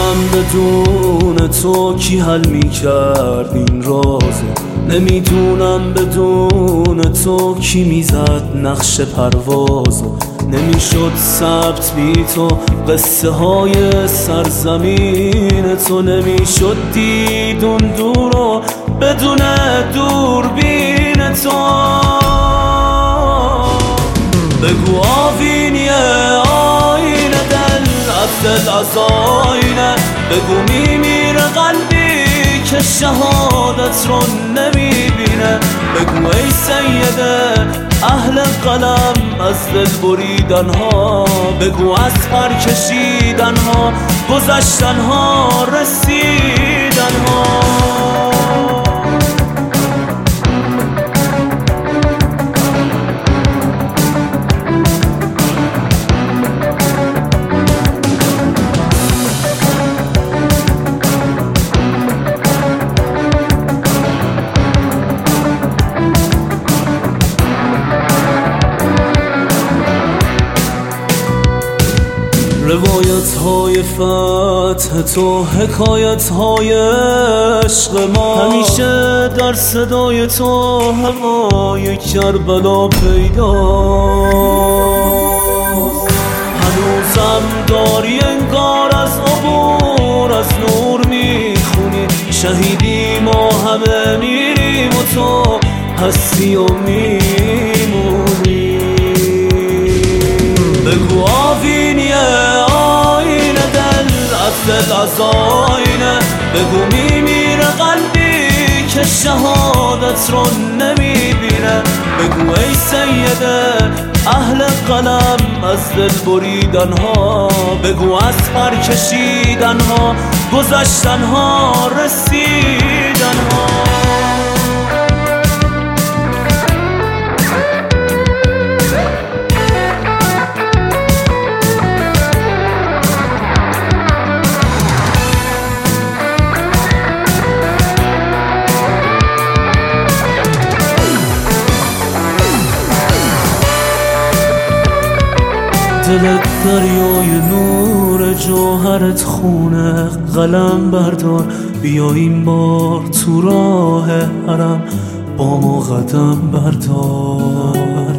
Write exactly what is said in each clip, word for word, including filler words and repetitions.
نمیدونم بدون تو کی حل میکرد این رازو، نمیدونم بدون تو کی میزد نقش پروازو، نمیشد ثبت بی تو قصه های سرزمین تو، نمیشد دید اون دورو بدون دوربین تو. بگو آوینیه آینه دل از دل از آینه، بگو میمیره قلبی که شهادت رو نمیبینه، بگو ای سیده اهل قلم از دل بریدن ها، بگو از پر کشیدن ها گذشتن ها رسیدن ها. روایت های فتح تو، حکایت های عشق ما، همیشه در صدای تو هوای کربلا پیداست. هنوزم داری انگار از عبور از نور میخونی، شهیدی ما همه میریم و تو هستی و میمونی. بگو آوینیه آینه دل از دل از آینه، بگو میمیره قلبی که شهادت رو نمیبینه، بگو ای سیده اهل قلم از دل بریدن ها، بگو از پر کشیدن ها گذشتن ها رسیدن ها. دلت دریای نور جوهرت خونه، قلم بردار بیا این بار تو راه حرم با ما قدم بردار.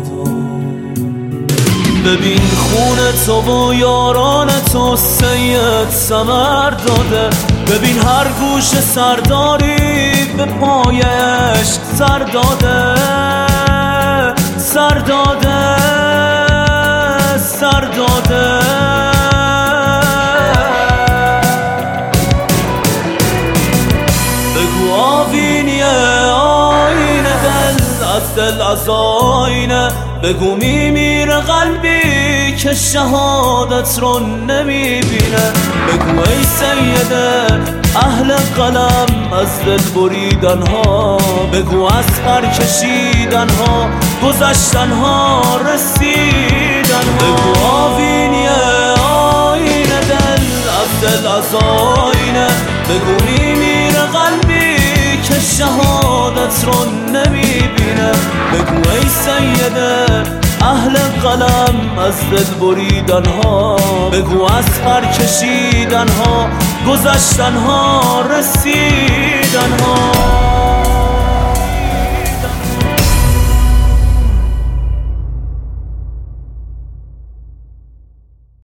ببین خونه تو و یاران تو سید ثمر داده، ببین هر گوش سرداری به پایش سر داده سر داده سر داده. بگو آوینیه آینه دل از دل از آینه، بگو میمیره قلبی که شهادت رو نمیبینه، بگو ای سیده اهل قلم از دل بریدن ها، بگو از پر کشیدن ها گذشتن ها رسیدن ها. بگو آوینیه آینه دل از دل از آینه، بگو میمیره قلبی که شهادت رو نمیبینه، بگو ای سیده اهل قلم از دل بریدن ها، بگو از پر کشیدن ها گذشتن ها رسیدن ها.